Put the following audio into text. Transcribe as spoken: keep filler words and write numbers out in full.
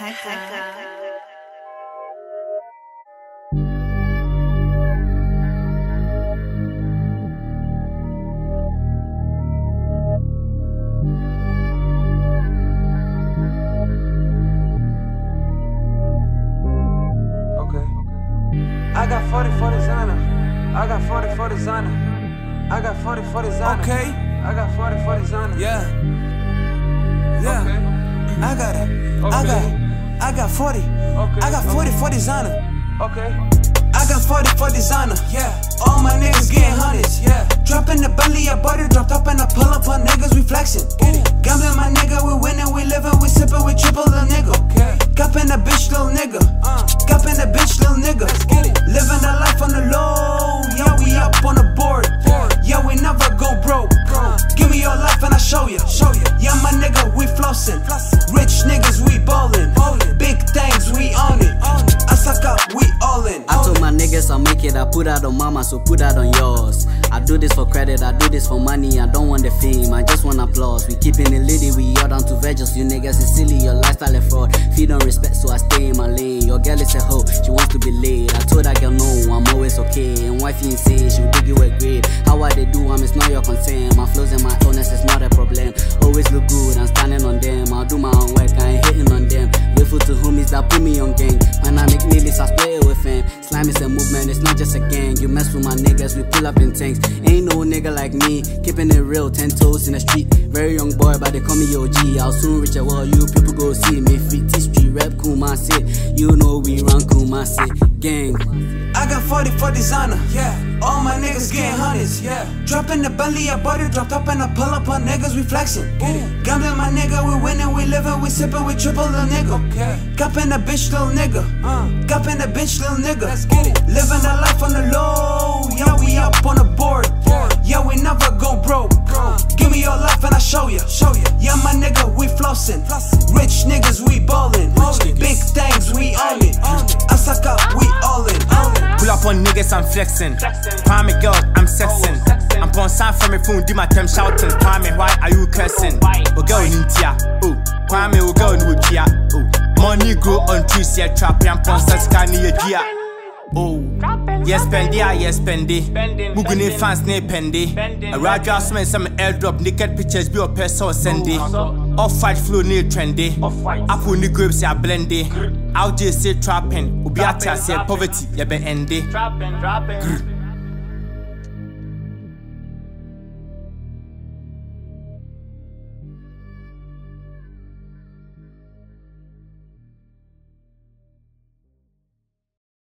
I got forty for designer. I got forty for designer. I got forty for designer. Okay. I got forty for designer. Yeah. Yeah. Okay. I got it. Okay. I got. I got forty. Okay. I got forty for designer. Okay. I got forty for designer. Yeah. All my niggas getting hundreds. Yeah. Drop in the belly, I bought it, dropped up and I pull up on niggas, we flexing. Gambling my nigga, we winning, we living, we sipping, we triple the nigga. Okay. Gap in the bitch, little nigga. Uh. Gap in the bitch, little nigga. Let's get it. Living the life on the low. Yeah, we up on the board. Board. Yeah, we never go broke. Uh. Give me your life and I show ya. Show ya. Yeah, my nigga, we flossin'. Flossin'. Rich niggas, we ballin'. Ballin'. Big things, we own it. Own it. I suck up, we all in. I told my niggas I'll make it, I put out on mama, so put out on yours. I do this for credit, I do this for money, I don't want the fame, I just want applause. We keeping it litty, we all down to veggies, you niggas is silly, your lifestyle is fraud. Feed on respect, so I stay in my lane. Your girl is a hoe, she wants to be laid. I told that girl no, I'm always okay. And wifey insane, she'll dig you a grade. How I they do, I'm it's not your concern. My flows and my illness is not a problem. Always look good, I'm standing on them. I'll do my own work, I ain't hitting on them. Grateful to homies that put me on gang. When I make millions, I play with fam. Slime is a movement, it's not just a gang. You mess with my niggas, we pull up in tanks. Ain't no nigga like me, keeping it real, ten toes in the street. Very young boy, but they call me O G. I'll soon reach a wall, you people go see me. Fit T-Street, rap Kuma sit. You know we run Kuma sit. Gang. I got forty for designer. Yeah. All my niggas getting hundreds. Yeah. Drop in the belly, I bought it, dropped up and I pull up on niggas, we flexing. Get it. Gambling my nigga, we winning, we living, we sipping, we triple the nigga. Okay. Gap in the bitch, little nigga. Uh. Gap in the bitch, little nigga. Let's get it. Living the life on the low. Yeah, we up on the board. Board. Yeah, we never go broke. Uh. Give me your life and I show ya. Show ya. Yeah, my nigga, we flossin'. Flossin'. Rich niggas, we ballin'. Ballin'. Big things, we own it. Own it. I suck up, we all in. Own it. Pull up on niggas, I'm flexing. Kwame girl, I'm sexing. Oh, sexing. I'm on sign from my phone, do my time shouting. Kwame, why are you cursing? Oh girl, Nintia. Oh, Kwame, oh girl, Nukia. Oh, money grow on trees, yeah, trap, I'm on such kind of oh, yes, pendy, ah, yes, pendy. Mugune fans, ne pendy. A radio man, some airdrop, naked pictures, be a person, sendy. Off fight flow, near trendy. Apple ni grapes, ya blendy. I'll just say trapping. Ubiata, say poverty, ya be endy.